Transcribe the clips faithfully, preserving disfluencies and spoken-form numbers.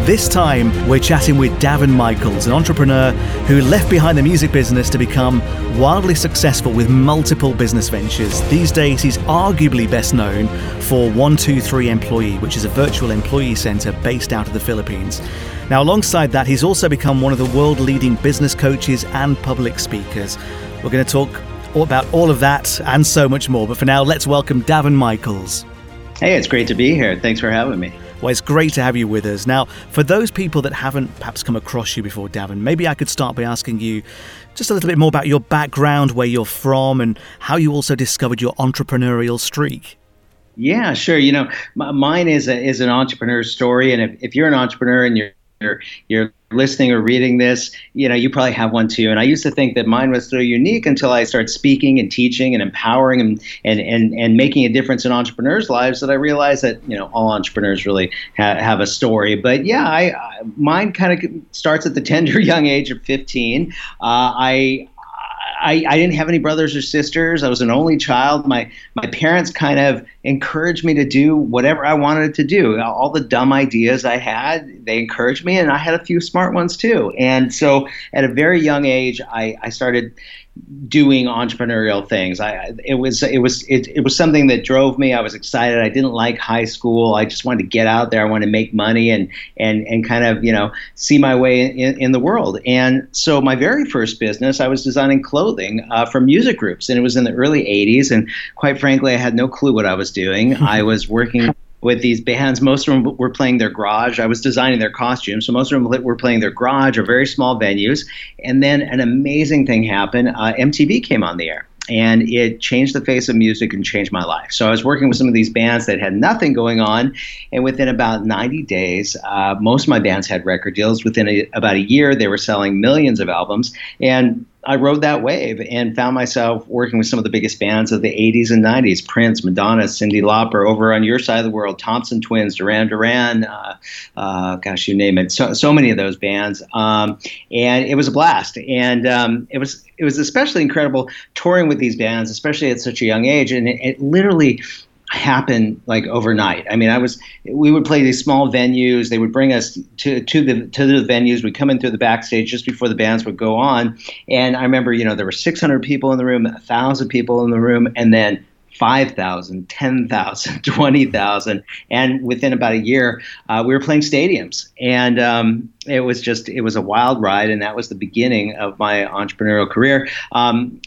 This time, we're chatting with Davin Michaels, an entrepreneur who left behind the music business to become wildly successful with multiple business ventures. These days, he's arguably best known for one two three Employee, which is a virtual employee center based out of the Philippines. Now, alongside that, he's also become one of the world-leading business coaches and public speakers. We're going to talk about all of that and so much more. But for now, let's welcome Davin Michaels. Hey, it's great to be here. Thanks for having me. Well, it's great to have you with us. Now, for those people that haven't perhaps come across you before, Davin, maybe I could start by asking you just a little bit more about your background, where you're from, and how you also discovered your entrepreneurial streak. Yeah, sure. You know, m- mine is a, is an entrepreneur story. And if, if you're an entrepreneur and you're You're, you're listening or reading this, you know, you probably have one too. And I used to think that mine was so unique until I started speaking and teaching and empowering and, and, and, and making a difference in entrepreneurs' lives that I realized that, you know, all entrepreneurs really ha- have a story. But yeah, I, I mine kind of starts at the tender young age of fifteen. Uh, I I, I didn't have any brothers or sisters. I was an only child. My my parents kind of encouraged me to do whatever I wanted to do. All the dumb ideas I had, they encouraged me, and I had a few smart ones too. And so at a very young age, I, I started doing entrepreneurial things. I it was it was it, it was something that drove me. I was excited. I didn't like high school. I just wanted to get out there. I wanted to make money and and and kind of, you know, see my way in, in the world. And so my very first business, I was designing clothing uh, for music groups, and it was in the early eighties. And quite frankly, I had no clue what I was doing. I was working with these bands. Most of them were playing their garage. I was designing their costumes. So most of them were playing their garage or very small venues. And then an amazing thing happened. Uh, M T V came on the air. And it changed the face of music and changed my life. So I was working with some of these bands that had nothing going on. And within about ninety days, uh, most of my bands had record deals. Within a, about a year, they were selling millions of albums. And I rode that wave and found myself working with some of the biggest bands of the eighties and nineties, Prince, Madonna, Cyndi Lauper. Over on your side of the world, Thompson Twins, Duran Duran, uh, uh, gosh, you name it. So so many of those bands. Um, and it was a blast. And um, it was it was especially incredible touring with these bands, especially at such a young age. And it, it literally happened like overnight. I mean, I was, we would play these small venues. They would bring us to, to the, to the venues. We'd come in through the backstage just before the bands would go on. And I remember, you know, there were six hundred people in the room, a thousand people in the room, and then five thousand, ten thousand, twenty thousand. And within about a year, uh, we were playing stadiums. And um, it was just, it was a wild ride. And that was the beginning of my entrepreneurial career. Um,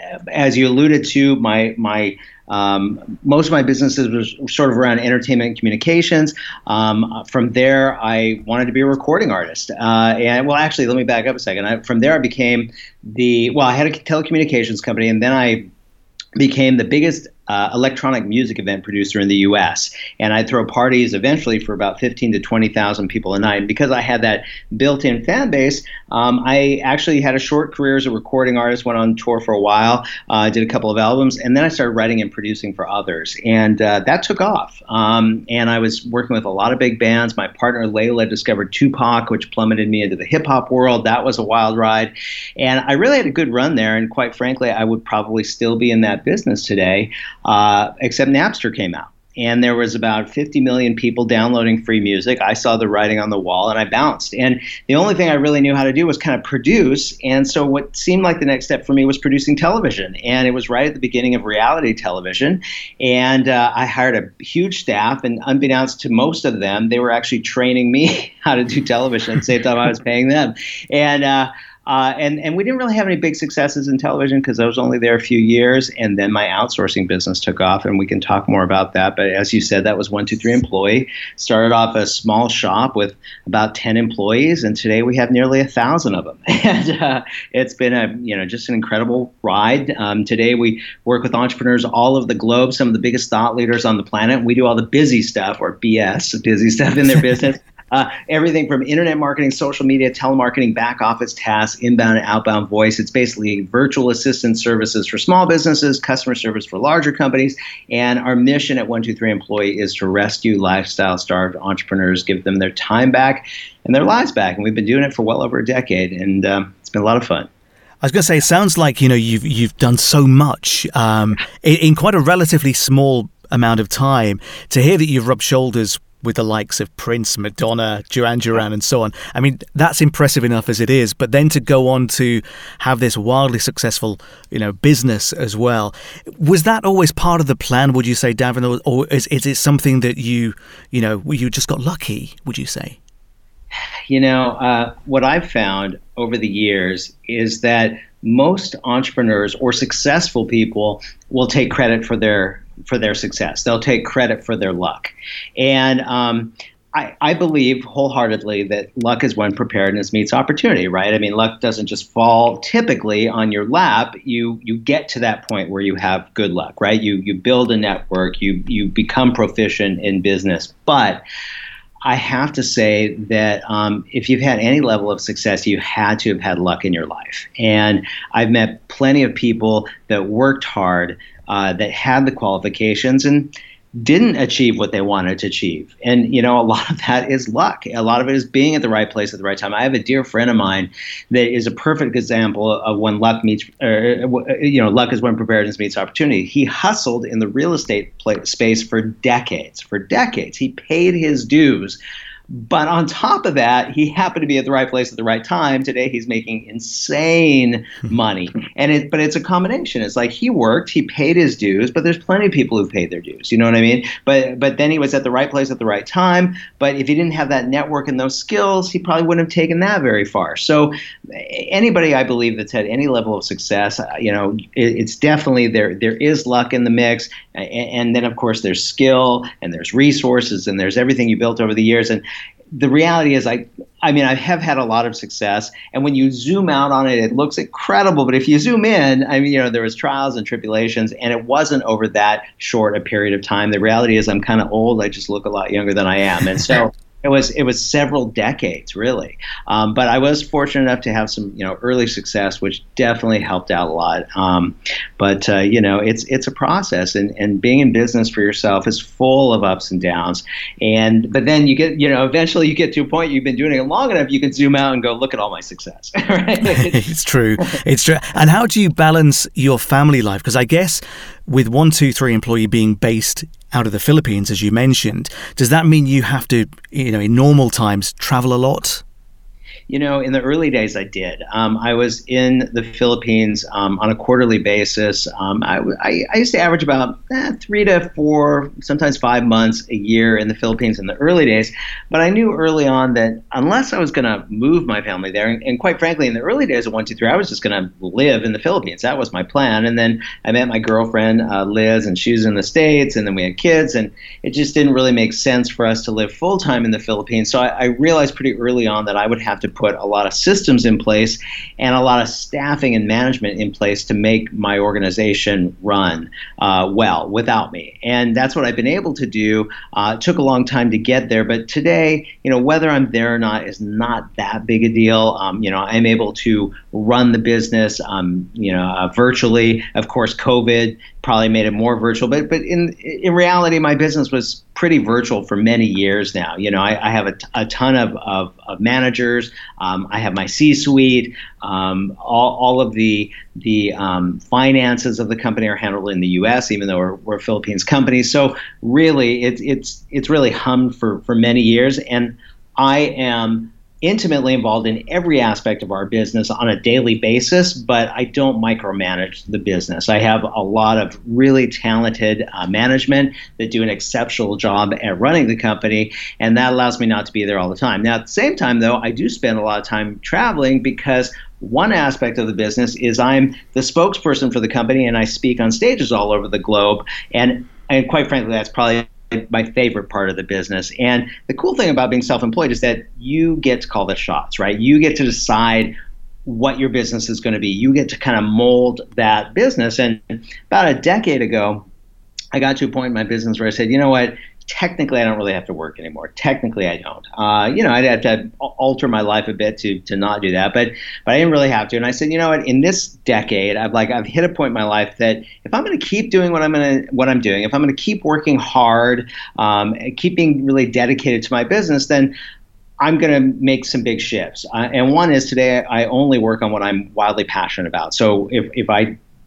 as you alluded to, my, my, Um, most of my businesses was sort of around entertainment and communications. Um, from there, I wanted to be a recording artist. Uh, and well, actually, let me back up a second. I, from there, I became the, well, I had a telecommunications company, and then I became the biggest uh, electronic music event producer in the U S. And I'd throw parties eventually for about fifteen to twenty thousand people a night. And because I had that built-in fan base, um, I actually had a short career as a recording artist, went on tour for a while, uh, did a couple of albums, and then I started writing and producing for others. And uh, that took off. Um, and I was working with a lot of big bands. My partner, Layla, discovered Tupac, which plummeted me into the hip-hop world. That was a wild ride. And I really had a good run there. And quite frankly, I would probably still be in that business today. Uh, except Napster came out, and there was about fifty million people downloading free music. I saw the writing on the wall, and I bounced. And the only thing I really knew how to do was kind of produce. And so what seemed like the next step for me was producing television. And it was right at the beginning of reality television. And uh, I hired a huge staff, and unbeknownst to most of them, they were actually training me how to do television at the same time I was paying them. And uh, Uh, and, and we didn't really have any big successes in television because I was only there a few years. And then my outsourcing business took off, and we can talk more about that. But as you said, that was one two three Employee. Started off a small shop with about ten employees, and today we have nearly a thousand of them. And uh, it's been a you know just an incredible ride. Um, today we work with entrepreneurs all over the globe, some of the biggest thought leaders on the planet. We do all the busy stuff, or B S, busy stuff in their business. Uh, everything from internet marketing, social media, telemarketing, back office tasks, inbound and outbound voice. It's basically virtual assistant services for small businesses, customer service for larger companies. And our mission at one two three Employee is to rescue lifestyle-starved entrepreneurs, give them their time back and their lives back. And we've been doing it for well over a decade, and um, it's been a lot of fun. I was going to say, it sounds like, you know, you've you've done so much um, in, in quite a relatively small amount of time. To hear that you've rubbed shoulders with the likes of Prince, Madonna, Duran Duran, and so on. I mean, that's impressive enough as it is. But then to go on to have this wildly successful, you know, business as well. Was that always part of the plan, would you say, Davin, or, or is, is it something that you, you know, you just got lucky, would you say? You know, uh, what I've found over the years is that most entrepreneurs or successful people will take credit for their for their success. They'll take credit for their luck. And um, I, I believe wholeheartedly that luck is when preparedness meets opportunity, right? I mean, luck doesn't just fall typically on your lap. You you get to that point where you have good luck, right? You you build a network, you you become proficient in business. But I have to say that um, if you've had any level of success, you had to have had luck in your life. And I've met plenty of people that worked hard, uh, that had the qualifications and didn't achieve what they wanted to achieve. And, you know, a lot of that is luck. A lot of it is being at the right place at the right time. I have a dear friend of mine that is a perfect example of when luck meets, uh, you know, luck is when preparedness meets opportunity. He hustled in the real estate play- space for decades, for decades. He paid his dues. But on top of that, he happened to be at the right place at the right time. Today, he's making insane money. And it, but it's a combination. It's like he worked, he paid his dues, but there's plenty of people who paid their dues. You know what I mean? But but then he was at the right place at the right time. But if he didn't have that network and those skills, he probably wouldn't have taken that very far. So anybody, I believe, that's had any level of success, you know, it, it's definitely there. There is luck in the mix. And, and then, of course, there's skill and there's resources and there's everything you built over the years. And the reality is, I, I mean, I have had a lot of success, and when you zoom out on it, it looks incredible. But if you zoom in, I mean, you know, there was trials and tribulations, and it wasn't over that short a period of time. The reality is, I'm kind of old. I just look a lot younger than I am, and so. It was it was several decades, really. Um, but I was fortunate enough to have some, you know, early success, which definitely helped out a lot. Um, but uh, you know, it's it's a process, and, and being in business for yourself is full of ups and downs. And but then you get, you know, eventually you get to a point, you've been doing it long enough, you can zoom out and go, look at all my success. Right? It's true. It's true. And how do you balance your family life? Because I guess with one two three Employee being based out of the Philippines, as you mentioned, does that mean you have to, you know, in normal times, travel a lot? You know, in the early days, I did. Um, I was in the Philippines um, on a quarterly basis. Um, I, I, I used to average about eh, three to four, sometimes five months a year in the Philippines in the early days. But I knew early on that unless I was going to move my family there, and, and quite frankly, in the early days of one two three, I was just going to live in the Philippines. That was my plan. And then I met my girlfriend, uh, Liz, and she was in the States, and then we had kids, and it just didn't really make sense for us to live full time in the Philippines. So I, I realized pretty early on that I would have to put a lot of systems in place and a lot of staffing and management in place to make my organization run uh, well without me. And that's what I've been able to do. Uh, it took a long time to get there, but today, you know, whether I'm there or not is not that big a deal. Um, you know, I'm able to run the business, um, you know, uh, virtually. Of course, COVID probably made it more virtual, but but in in reality, my business was pretty virtual for many years now. You know, I, I have a, t- a ton of, of, of managers. Um, I have my C-suite. Um, all, all of the the um, finances of the company are handled in the U S, even though we're, we're a Philippines company. So really, it's it's it's really hummed for for many years, and I am intimately involved in every aspect of our business on a daily basis, but I don't micromanage the business. I have a lot of really talented uh, management that do an exceptional job at running the company, and that allows me not to be there all the time. Now, at the same time, though, I do spend a lot of time traveling because one aspect of the business is I'm the spokesperson for the company, and I speak on stages all over the globe, and and quite frankly, that's probably my favorite part of the business. And the cool thing about being self-employed is that you get to call the shots, right? You get to decide what your business is going to be. You get to kind of mold that business. And about a decade ago, I got to a point in my business where I said, you know what? Technically, I don't really have to work anymore. Technically, I don't. Uh, you know, I'd have to alter my life a bit to to not do that, but but I didn't really have to. And I said, you know what? In this decade, I've like I've hit a point in my life that if I'm going to keep doing what I'm going to what I'm doing, if I'm going to keep working hard, um, keep being really dedicated to my business, then I'm going to make some big shifts. Uh, and one is today I only work on what I'm wildly passionate about. So if if I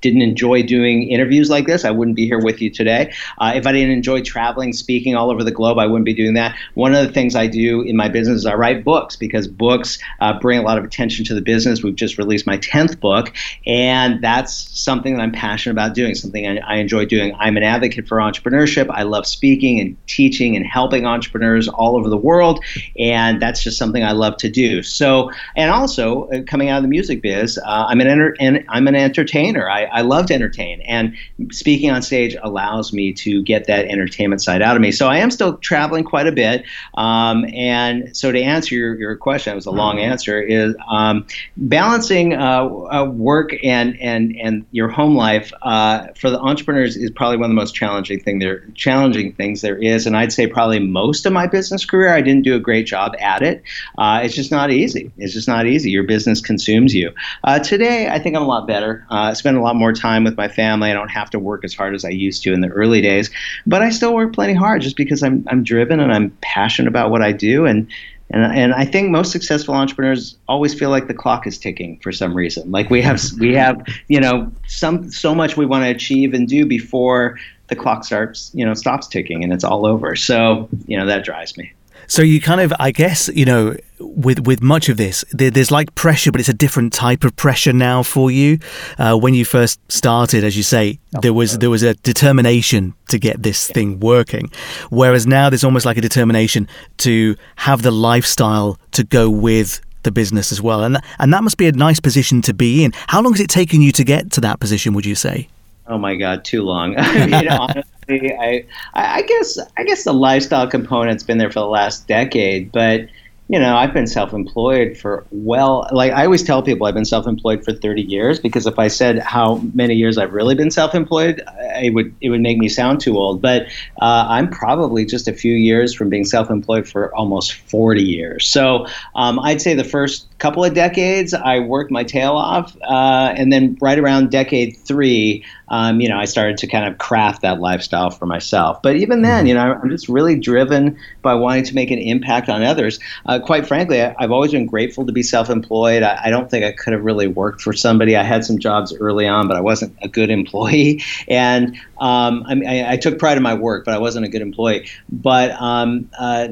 didn't enjoy doing interviews like this, I wouldn't be here with you today. Uh, if I didn't enjoy traveling, speaking all over the globe, I wouldn't be doing that. One of the things I do in my business is I write books, because books uh, bring a lot of attention to the business. We've just released my tenth book, and that's something that I'm passionate about doing, something I, I enjoy doing. I'm an advocate for entrepreneurship. I love speaking and teaching and helping entrepreneurs all over the world, and that's just something I love to do. So, and also uh, coming out of the music biz, uh, I'm an enter- and I'm an entertainer. I, I love to entertain, and speaking on stage allows me to get that entertainment side out of me. So I am still traveling quite a bit. Um, and so to answer your, your question, it was a long answer, is um, balancing uh, uh, work and, and, and your home life uh, for the entrepreneurs is probably one of the most challenging thing there, challenging things there is. And I'd say probably most of my business career, I didn't do a great job at it. Uh, it's just not easy. It's just not easy. Your business consumes you. Uh, today, I think I'm a lot better. Uh, I spend a lot more time with my family. I don't have to work as hard as I used to in the early days, but I still work plenty hard just because I'm I'm driven and I'm passionate about what I do. And and and I think most successful entrepreneurs always feel like the clock is ticking for some reason. Like we have we have you know some so much we want to achieve and do before the clock starts you know stops ticking and it's all over. So you know that drives me. So you kind of, I guess, you know, with with much of this, there, there's like pressure, but it's a different type of pressure now for you. Uh, when you first started, as you say, there was there was a determination to get this thing working, whereas now there's almost like a determination to have the lifestyle to go with the business as well, and and that must be a nice position to be in. How long has it taken you to get to that position, would you say? Oh my God, too long. I mean, honestly, I, I guess, I guess the lifestyle component's been there for the last decade, but you know, I've been self-employed for well, like I always tell people I've been self-employed for thirty years, because if I said how many years I've really been self-employed, it would, it would make me sound too old. But uh, I'm probably just a few years from being self-employed for almost forty years. So um, I'd say the first couple of decades, I worked my tail off. Uh, and then right around decade three, Um, you know, I started to kind of craft that lifestyle for myself. But even then, you know, I'm just really driven by wanting to make an impact on others. Uh, quite frankly, I, I've always been grateful to be self-employed. I, I don't think I could have really worked for somebody. I had some jobs early on, but I wasn't a good employee. And um, I, mean, I, I took pride in my work, but I wasn't a good employee. But um, uh,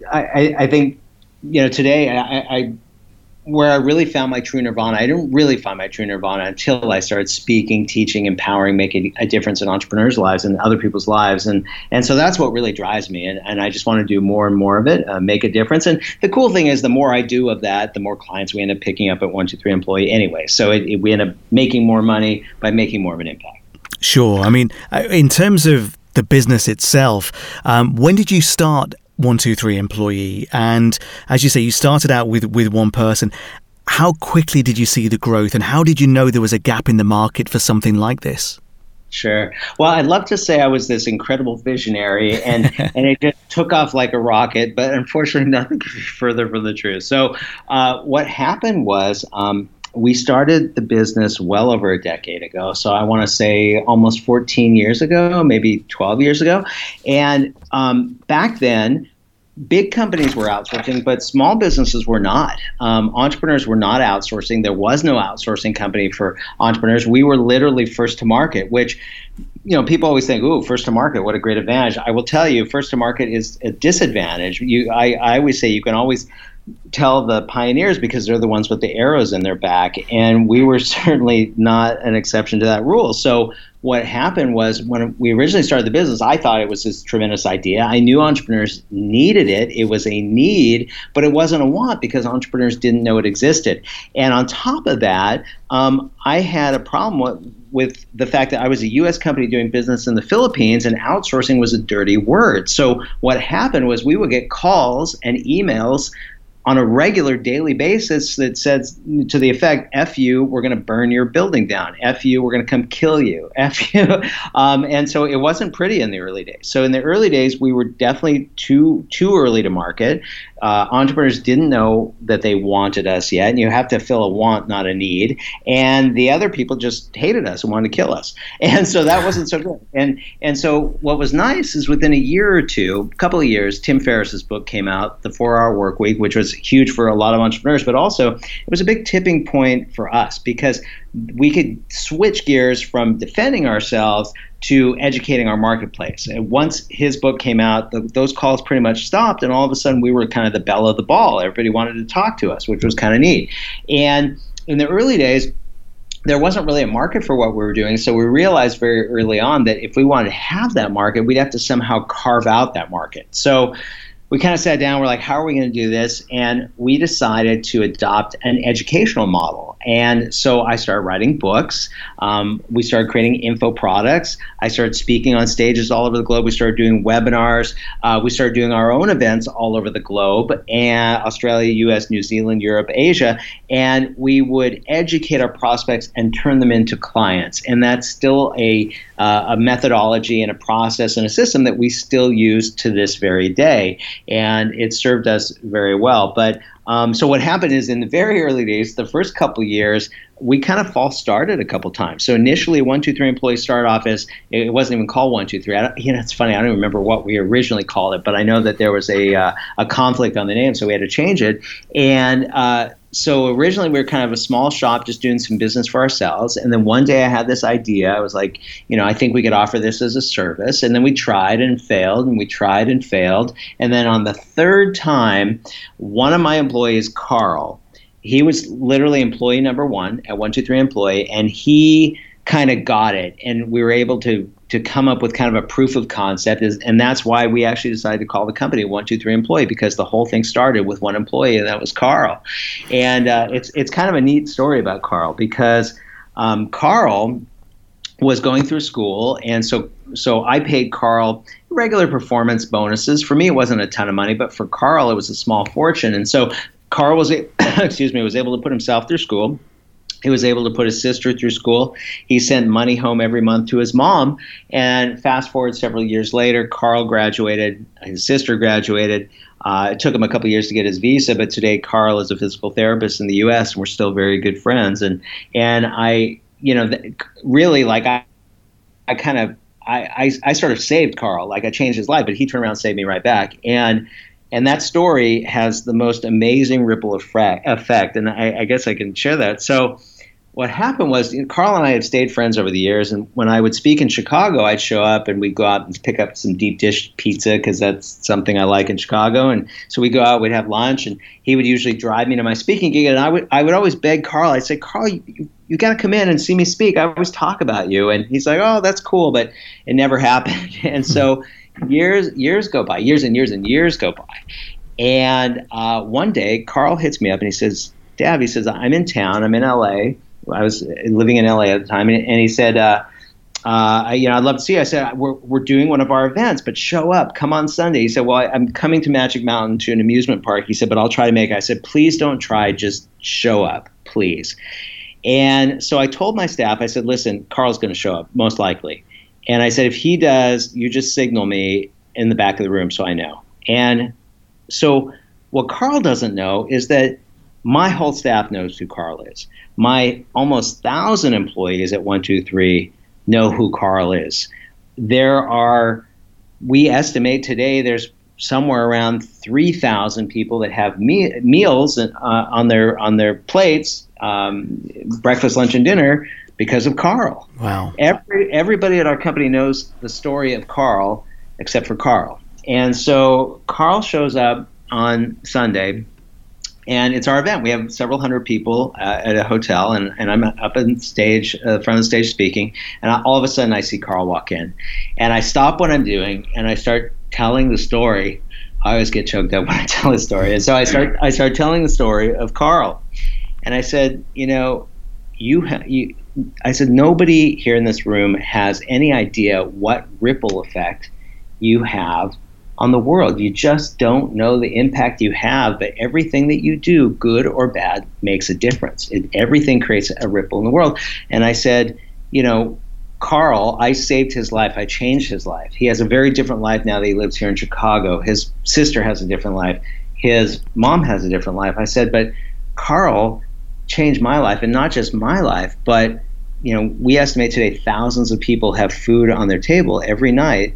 I, I think, you know, today I, I where I really found my true nirvana, I didn't really find my true nirvana until I started speaking, teaching, empowering, making a difference in entrepreneurs' lives and other people's lives. And and so that's what really drives me. And, and I just want to do more and more of it, uh, make a difference. And the cool thing is the more I do of that, the more clients we end up picking up at one two three Employee anyway. So it, it, we end up making more money by making more of an impact. Sure. I mean, in terms of the business itself, um, when did you start one two three Employee? And as you say, you started out with, with one person. How quickly did you see the growth, and how did you know there was a gap in the market for something like this? Sure. Well, I'd love to say I was this incredible visionary and, and it just took off like a rocket, but unfortunately nothing could be further from the truth. So uh, what happened was um, we started the business well over a decade ago. So I want to say almost fourteen years ago, maybe twelve years ago. And um, back then, big companies were outsourcing, but small businesses were not. Um, entrepreneurs were not outsourcing. There was no outsourcing company for entrepreneurs. We were literally first to market, which, you know, people always think, ooh, first to market, what a great advantage. I will tell you, first to market is a disadvantage. You, I, I always say you can always tell the pioneers because they're the ones with the arrows in their back. And we were certainly not an exception to that rule. So what happened was when we originally started the business, I thought it was this tremendous idea. I knew entrepreneurs needed it. It was a need, but it wasn't a want because entrepreneurs didn't know it existed. And on top of that, um, I had a problem with, with the fact that I was a U S company doing business in the Philippines and outsourcing was a dirty word. So what happened was we would get calls and emails on a regular daily basis that says to the effect, F you, we're going to burn your building down. F you, we're going to come kill you. F you. Um, and so it wasn't pretty in the early days. So in the early days, we were definitely too too early to market. Uh, entrepreneurs didn't know that they wanted us yet. And you have to fill a want, not a need. And the other people just hated us and wanted to kill us. And so that wasn't so good. And and so what was nice is within a year or two, a couple of years, Tim Ferriss's book came out, The four hour Work Week, which was was huge for a lot of entrepreneurs, but also it was a big tipping point for us because we could switch gears from defending ourselves to educating our marketplace. And once his book came out, the, those calls pretty much stopped, and all of a sudden we were kind of the belle of the ball. Everybody wanted to talk to us, which was kind of neat. And in the early days, there wasn't really a market for what we were doing, so we realized very early on that if we wanted to have that market, we'd have to somehow carve out that market. So we kind of sat down, we're like, how are we going to do this? And we decided to adopt an educational model. And so I started writing books. Um, we started creating info products. I started speaking on stages all over the globe. We started doing webinars. Uh, we started doing our own events all over the globe, and Australia, U S, New Zealand, Europe, Asia. And we would educate our prospects and turn them into clients. And that's still a, uh, a methodology and a process and a system that we still use to this very day. And it served us very well. But um, so what happened is in the very early days, the first couple of years, we kind of false started a couple times. So initially, one two three Employees started off as, it wasn't even called one two three. I don't, you know, it's funny, I don't even remember what we originally called it, but I know that there was a uh, a conflict on the name, so we had to change it. And uh, so originally we were kind of a small shop just doing some business for ourselves. And then one day I had this idea. I was like, you know, I think we could offer this as a service. And then we tried and failed, and we tried and failed. And then on the third time, one of my employees, Carl, he was literally employee number one at one two three Employee, and he kind of got it. And we were able to to come up with kind of a proof of concept. Is, and that's why we actually decided to call the company one two three Employee, because the whole thing started with one employee, and that was Carl. And uh, it's it's kind of a neat story about Carl, because um, Carl was going through school, and so so I paid Carl regular performance bonuses. For me, it wasn't a ton of money, but for Carl, it was a small fortune. And so Carl was, excuse me, was able to put himself through school. He was able to put his sister through school. He sent money home every month to his mom. And fast forward several years later, Carl graduated. His sister graduated. Uh, it took him a couple of years to get his visa, but today Carl is a physical therapist in the U S, and we're still very good friends. And and I, you know, th- really, like I, I kind of, I, I, I sort of saved Carl. Like I changed his life, but he turned around and saved me right back. And And that story has the most amazing ripple effect, and I, I guess I can share that. So what happened was, you know, Carl and I have stayed friends over the years, and when I would speak in Chicago, I'd show up and we'd go out and pick up some deep dish pizza because that's something I like in Chicago. And so we'd go out, we'd have lunch, and he would usually drive me to my speaking gig, and I would I would always beg Carl. I'd say, Carl, you, you got to come in and see me speak. I always talk about you. And he's like, oh, that's cool, but it never happened. And so Years, years go by, years and years and years go by. And uh, one day, Carl hits me up and he says, Dav, he says, I'm in town. I'm in L A. I was living in L A at the time. And, and he said, uh, uh, you know, I'd love to see you. I said, we're, we're doing one of our events, but show up. Come on Sunday. He said, well, I, I'm coming to Magic Mountain to an amusement park. He said, but I'll try to make it. I said, please don't try. Just show up, please. And so I told my staff, I said, listen, Carl's going to show up, most likely. And I said, if he does, you just signal me in the back of the room so I know. And so what Carl doesn't know is that my whole staff knows who Carl is. My almost thousand employees at one two three know who Carl is. There are, we estimate today, there's somewhere around three thousand people that have me- meals uh, on their on their plates, um, breakfast, lunch, and dinner, because of Carl. Wow. Every, everybody at our company knows the story of Carl except for Carl. And so Carl shows up on Sunday, and it's our event. We have several hundred people uh, at a hotel, and, and I'm up on stage, uh, front of the stage speaking, and I, all of a sudden I see Carl walk in. And I stop what I'm doing, and I start telling the story. I always get choked up when I tell the story. And so I start I start telling the story of Carl. And I said, you know, you, ha- you I said, nobody here in this room has any idea what ripple effect you have on the world. You just don't know the impact you have, but everything that you do, good or bad, makes a difference. It, everything creates a ripple in the world. And I said, you know, Carl, I saved his life. I changed his life. He has a very different life now that he lives here in Chicago. His sister has a different life. His mom has a different life. I said, but Carl changed my life, and not just my life, but you know, we estimate today thousands of people have food on their table every night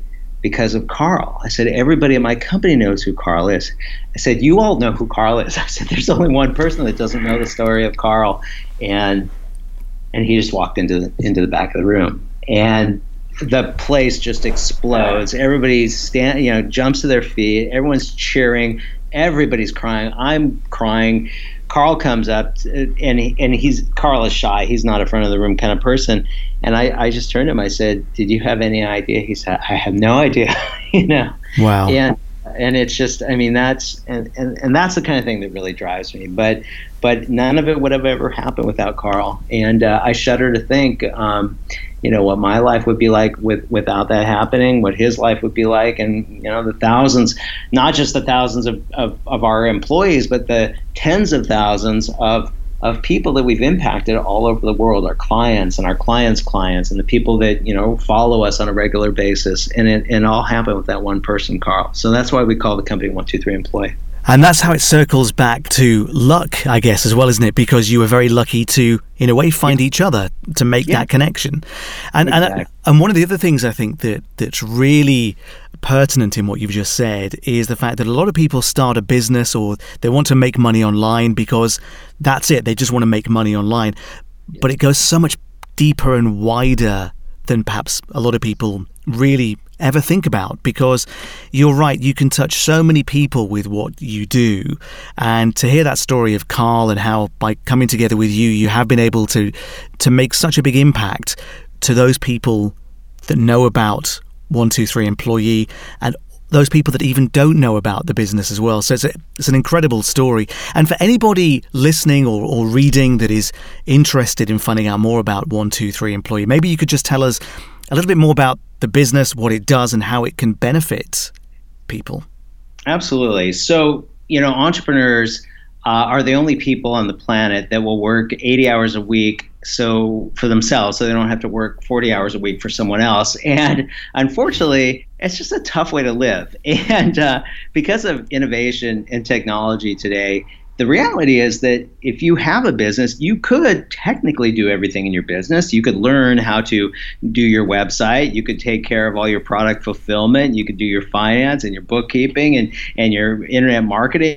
because of Carl. I said, everybody in my company knows who Carl is. I said, you all know who Carl is. I said, there's only one person that doesn't know the story of Carl. And and he just walked into the, into the back of the room. And the place just explodes. Everybody stand, you know, jumps to their feet. Everyone's cheering. Everybody's crying. I'm crying. Carl comes up, and he, and he's Carl is shy. He's not a front of the room kind of person. And I, I just turned to him. I said, "Did you have any idea?" He said, "I have no idea." you know. Wow. And and it's just, I mean, that's and, and, and that's the kind of thing that really drives me. But but none of it would have ever happened without Carl. And uh, I shudder to think, um, you know, what my life would be like with without that happening, what his life would be like, and you know, the thousands, not just the thousands of, of, of our employees, but the tens of thousands of of people that we've impacted all over the world, our clients and our clients' clients, and the people that, you know, follow us on a regular basis. And it, and it all happened with that one person, Carl. So that's why we call the company one two three Employee. And that's how it circles back to luck, I guess, as well, isn't it? Because you were very lucky to, in a way, find yeah. each other to make yeah. that connection. And, exactly. and and one of the other things I think that that's really pertinent in what you've just said is the fact that a lot of people start a business or they want to make money online because that's it. They just want to make money online. Yeah. But it goes so much deeper and wider than perhaps a lot of people really ever think about, because you're right, you can touch so many people with what you do. And to hear that story of Carl and how by coming together with you, you have been able to to make such a big impact to those people that know about one two three Employee and those people that even don't know about the business as well. So it's, a, it's an incredible story. And for anybody listening or, or reading that is interested in finding out more about one two three Employee, maybe you could just tell us a little bit more about the business, what it does, and how it can benefit people. Absolutely. So, you know, entrepreneurs uh, are the only people on the planet that will work eighty hours a week so for themselves, so they don't have to work forty hours a week for someone else. And unfortunately, it's just a tough way to live. And uh, because of innovation and technology today, the reality is that if you have a business, you could technically do everything in your business. You could learn how to do your website. You could take care of all your product fulfillment. You could do your finance and your bookkeeping and, and your internet marketing.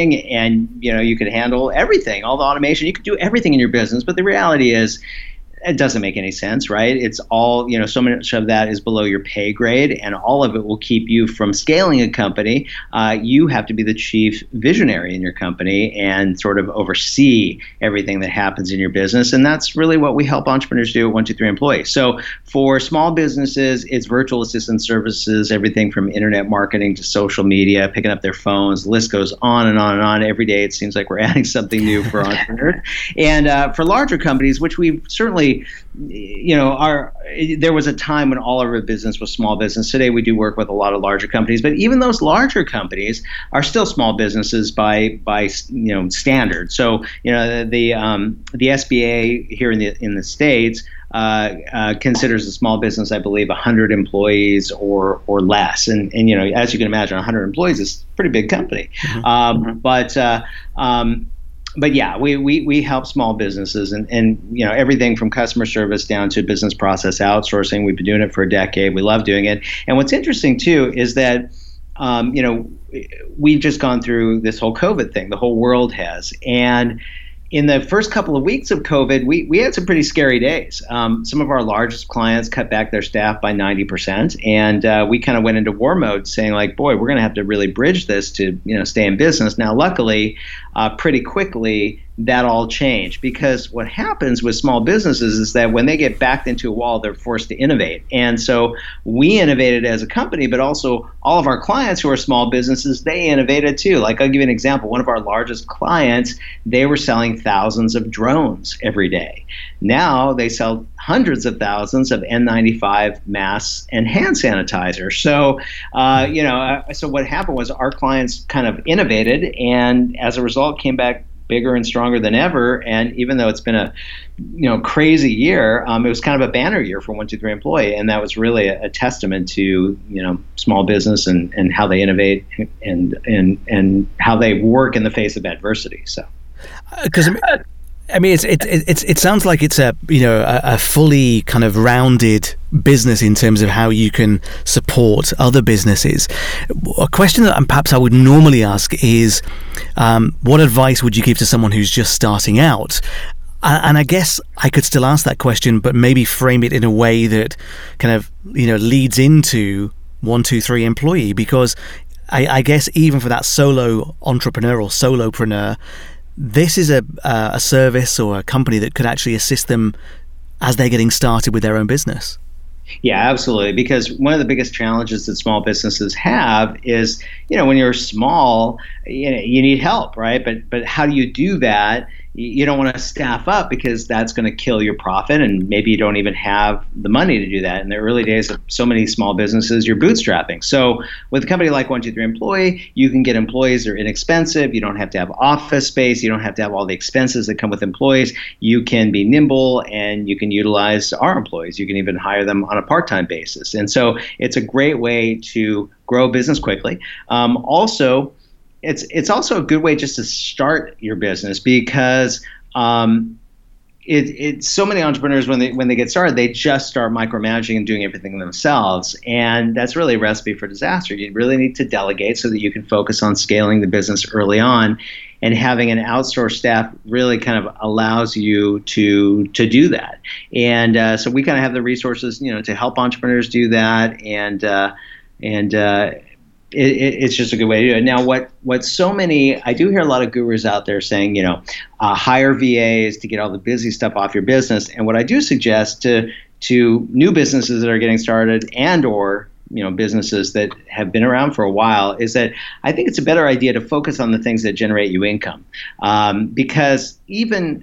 And you know, you could handle everything, all the automation. You could do everything in your business. But the reality is, it doesn't make any sense, right? It's all, you know, so much of that is below your pay grade, and all of it will keep you from scaling a company. Uh, you have to be the chief visionary in your company and sort of oversee everything that happens in your business. And that's really what we help entrepreneurs do at one two three Employee. So for small businesses, it's virtual assistant services, everything from internet marketing to social media, picking up their phones. The list goes on and on and on. Every day it seems like we're adding something new for entrepreneurs. And uh, for larger companies, which we've certainly, you know, our there was a time when all of our business was small business. Today we do work with a lot of larger companies, but even those larger companies are still small businesses by by you know standard. So you know the the, um, the S B A here in the in the States uh, uh, considers a small business, I believe, one hundred employees or or less. And and you know, as you can imagine, one hundred employees is a pretty big company. Mm-hmm. Um, mm-hmm. But uh, um, But yeah, we, we, we help small businesses and, and, you know, everything from customer service down to business process outsourcing. We've been doing it for a decade. We love doing it. And what's interesting, too, is that, um, you know, we've just gone through this whole COVID thing. The whole world has. And in the first couple of weeks of COVID, we, we had some pretty scary days. Um, some of our largest clients cut back their staff by ninety percent. And uh, we kind of went into war mode saying, like, boy, we're going to have to really bridge this to, you know, stay in business. Now, luckily, uh, pretty quickly, that all changed, because what happens with small businesses is that when they get backed into a wall, they're forced to innovate. And so we innovated as a company, but also all of our clients who are small businesses, they innovated too. Like, I'll give you an example. One of our largest clients, they were selling thousands of drones every day. Now they sell hundreds of thousands of N ninety-five masks and hand sanitizer. So, uh, you know, uh, so what happened was our clients kind of innovated, and as a result came back bigger and stronger than ever. And even though it's been a, you know, crazy year, um, it was kind of a banner year for one two three Employee. And that was really a, a testament to, you know, small business and, and how they innovate and, and, and how they work in the face of adversity. So, because I mean, it's it it it sounds like it's a you know a, a fully kind of rounded business in terms of how you can support other businesses. A question that perhaps I would normally ask is, um, what advice would you give to someone who's just starting out? And I guess I could still ask that question, but maybe frame it in a way that kind of you know leads into one, two, three employee, because I, I guess even for that solo entrepreneur or solopreneur, this is a uh, a service or a company that could actually assist them as they're getting started with their own business. Yeah, absolutely. Because one of the biggest challenges that small businesses have is, you know, when you're small, you know, you need help, right? But but how do you do that? You don't want to staff up because that's going to kill your profit, and maybe you don't even have the money to do that. In the early days of so many small businesses, you're bootstrapping. So with a company like one two three Employee, you can get employees that are inexpensive. You don't have to have office space. You don't have to have all the expenses that come with employees. You can be nimble, and you can utilize our employees. You can even hire them on a part-time basis. And so it's a great way to grow business quickly. Um, also, It's it's also a good way just to start your business, because um, it, it so many entrepreneurs, when they when they get started, they just start micromanaging and doing everything themselves, and that's really a recipe for disaster. You really need to delegate so that you can focus on scaling the business early on, and having an outsourced staff really kind of allows you to to do that. And uh, so we kind of have the resources, you know, to help entrepreneurs do that, and uh, and uh, It, it, it's just a good way to do it. Now, what what so many, I do hear a lot of gurus out there saying, you know, uh, hire V As to get all the busy stuff off your business. And what I do suggest to to new businesses that are getting started, and or you know businesses that have been around for a while, is that I think it's a better idea to focus on the things that generate you income, um, because even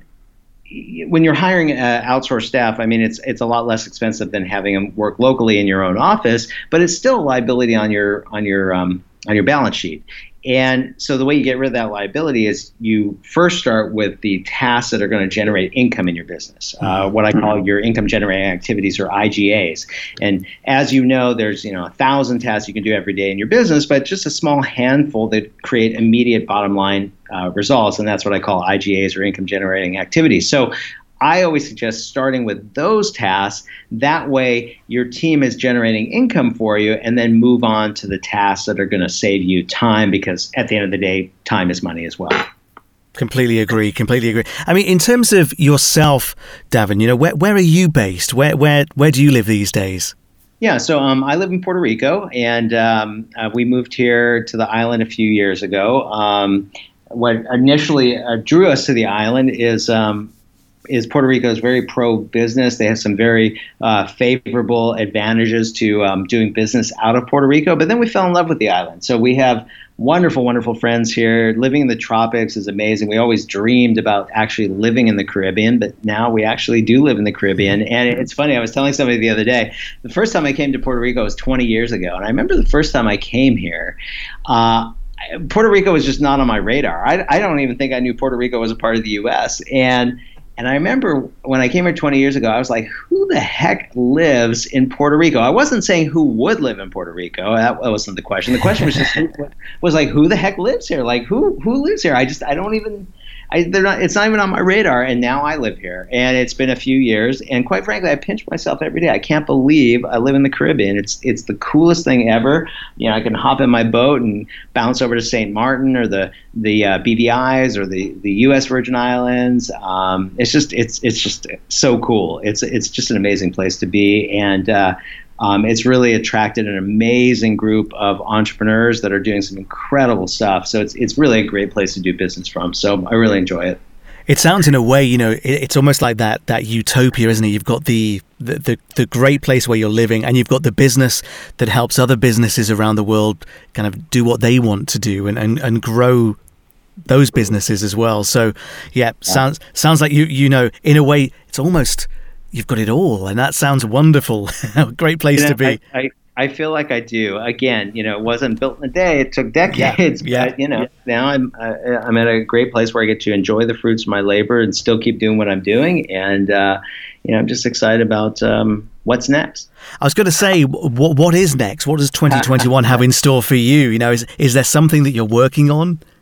when you're hiring uh, outsourced staff, I mean, it's it's a lot less expensive than having them work locally in your own office, but it's still a liability on your on your um, on your balance sheet. And so the way you get rid of that liability is you first start with the tasks that are going to generate income in your business, uh, what I call your income generating activities, or I G As. And as you know, there's you know a thousand tasks you can do every day in your business, but just a small handful that create immediate bottom line uh, results, and that's what I call I G As, or income generating activities. So I always suggest starting with those tasks. That way your team is generating income for you, and then move on to the tasks that are going to save you time, because at the end of the day, time is money as well. Completely agree. Completely agree. I mean, in terms of yourself, Davin, you know, where where are you based? Where where where do you live these days? Yeah, so um, I live in Puerto Rico, and um, uh, we moved here to the island a few years ago. Um, what initially uh, drew us to the island is um, is Puerto Rico is very pro-business. They have some very uh, favorable advantages to um, doing business out of Puerto Rico. But then we fell in love with the island. So we have wonderful, wonderful friends here. Living in the tropics is amazing. We always dreamed about actually living in the Caribbean, but now we actually do live in the Caribbean. And it's funny, I was telling somebody the other day, the first time I came to Puerto Rico was twenty years ago. And I remember the first time I came here, uh, Puerto Rico was just not on my radar. I, I don't even think I knew Puerto Rico was a part of the U S. And And I remember when I came here twenty years ago, I was like, who the heck lives in Puerto Rico? I wasn't saying who would live in Puerto Rico. That wasn't the question. The question was just was like, who the heck lives here? Like, who who lives here? I just I don't even I they're not it's not even on my radar. And now I live here, and it's been a few years. And quite frankly, I pinch myself every day. I can't believe I live in the Caribbean. It's it's the coolest thing ever. You know, I can hop in my boat and bounce over to Saint Martin, or the the uh, B V Is, or the, the U S Virgin Islands. Um, it's just it's it's just so cool. It's it's just an amazing place to be, and uh, um, it's really attracted an amazing group of entrepreneurs that are doing some incredible stuff. So it's it's really a great place to do business from. So I really enjoy it. It sounds, in a way, you know, it, it's almost like that that utopia, isn't it? You've got the, the the the great place where you're living, and you've got the business that helps other businesses around the world kind of do what they want to do, and, and, and grow those businesses as well. So yeah, sounds sounds like you you know, in a way, it's almost you've got it all, and that sounds wonderful. Great place you know, to be. I, I, I feel like I do. Again, you know, it wasn't built in a day. It took decades. Yeah. But, you know, yeah. now I'm uh, I'm at a great place where I get to enjoy the fruits of my labor and still keep doing what I'm doing. And uh, you know, I'm just excited about um, what's next. I was going to say, what what is next? What does twenty twenty-one have in store for you? You know, is is there something that you're working on?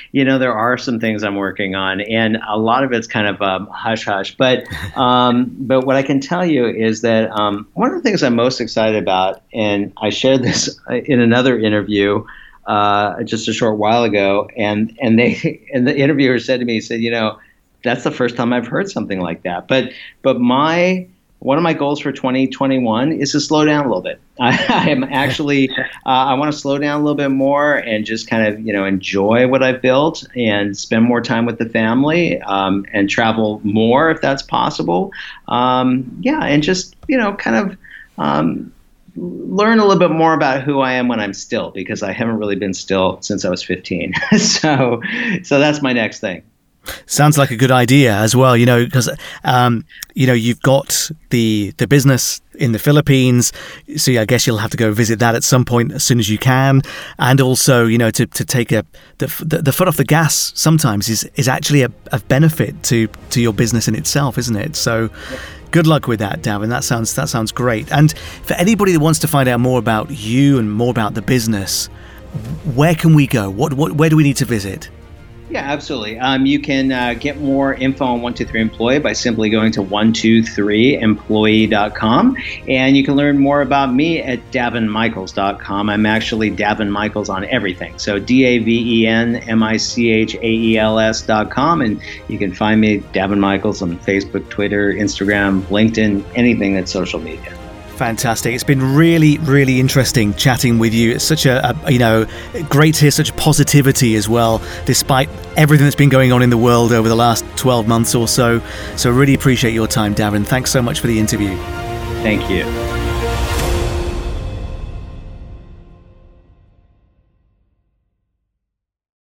you know, there are some things I'm working on, and a lot of it's kind of um, hush hush. But um, but what I can tell you is that um, one of the things I'm most excited about, and I shared this in another interview uh, just a short while ago, and and they and the interviewer said to me, he said, you know, that's the first time I've heard something like that. But but my one of my goals for twenty twenty-one is to slow down a little bit. I, I am actually, uh, I want to slow down a little bit more and just kind of, you know, enjoy what I've built and spend more time with the family um, and travel more if that's possible. Um, yeah, and just, you know, kind of um, learn a little bit more about who I am when I'm still, because I haven't really been still since I was fifteen. so, so that's my next thing. Sounds like a good idea as well, you know, because, um, you know, you've got the the business in the Philippines, so I guess you'll have to go visit that at some point as soon as you can. And also, you know, to, to take a the, the the foot off the gas sometimes is, is actually a, a benefit to, to your business in itself, isn't it? So good luck with that, Davin. That sounds that sounds great. And for anybody that wants to find out more about you and more about the business, where can we go? What, what where do we need to visit? Yeah, absolutely. Um, you can uh, get more info on one two three Employee by simply going to one two three employee dot com. And you can learn more about me at davin michaels dot com. I'm actually Davin Michaels on everything. So D A V E N M I C H A E L S dot com. And you can find me, Davin Michaels, on Facebook, Twitter, Instagram, LinkedIn, anything that's social media. Fantastic. It's been really, really interesting chatting with you. It's such a, a, you know, great to hear such positivity as well, despite everything that's been going on in the world over the last twelve months or so. So really appreciate your time, Davin. Thanks so much for the interview. Thank you.